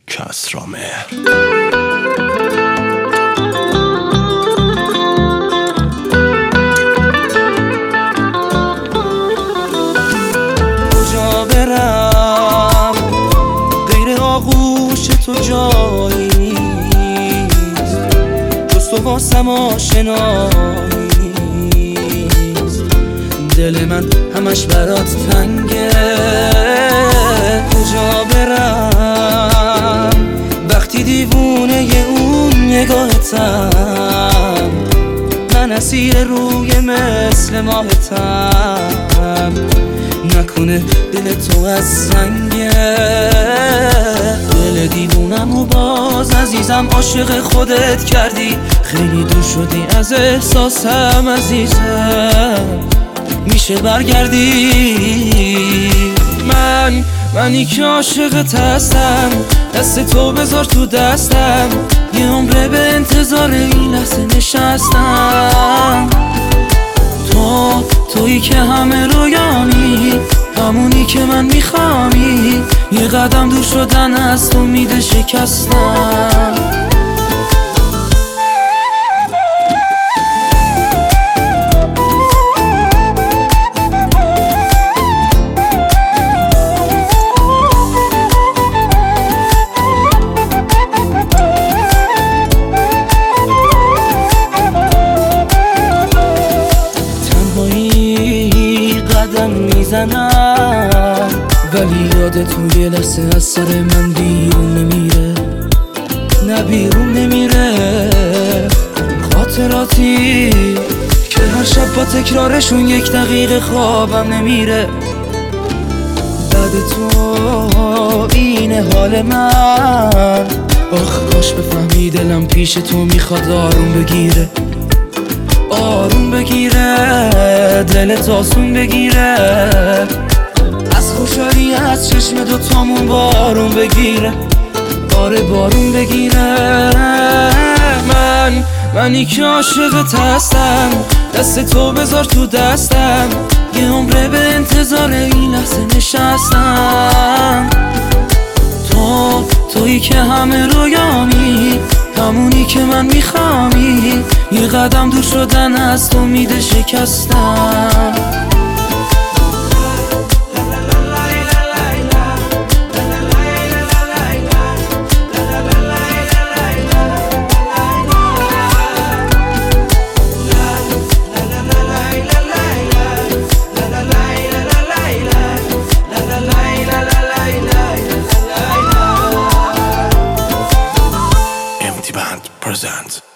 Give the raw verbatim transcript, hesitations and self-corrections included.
کسرامهر. کجا برم غیر آغوش تو جایی نیست، جز تو واسم آشنایی نیست. دل من همش برات تنگه، کجا برم وقتی دیوونه اون نگاهتم، من اسیر روی مثل ماهتم. نکنه دل تو از سنگه، دل دیوونم و باز عزیزم عاشق خودت کردی. خیلی دور شدی از احساسم عزیزم، میشه برگردی؟ من منی که عاشقت هستم، دست تو بذار تو دستم، یه عمره به انتظار این لحظه نشستم. تو تویی که همه رویامی، همونی که من میخوامی، یه قدم دور شدن از امید شکستم. قدم میزنم ولی یاد تو یه لحظه از سر من بیرون نمیره، نه بیرون نمیره. خاطراتی که هر شب با تکرارشون یک دقیقه خوابم نمیره. بعد تو این حال من، آخ کاش بفهمی دلم پیش تو میخواد آروم بگیره، آروم بگیره، دلت آسون بگیره، از خوشحالی از چشم دوتامون بارون بگیره، آره بارون بگیره. من منی که عاشقت هستم، دست تو بذار تو دستم، یه عمره به انتظار این لحظه نشستم. تو تویی که همه رویامی، همونی که من میخوامی، یه قدم دور شدن از امید شکستم. Empty Band presents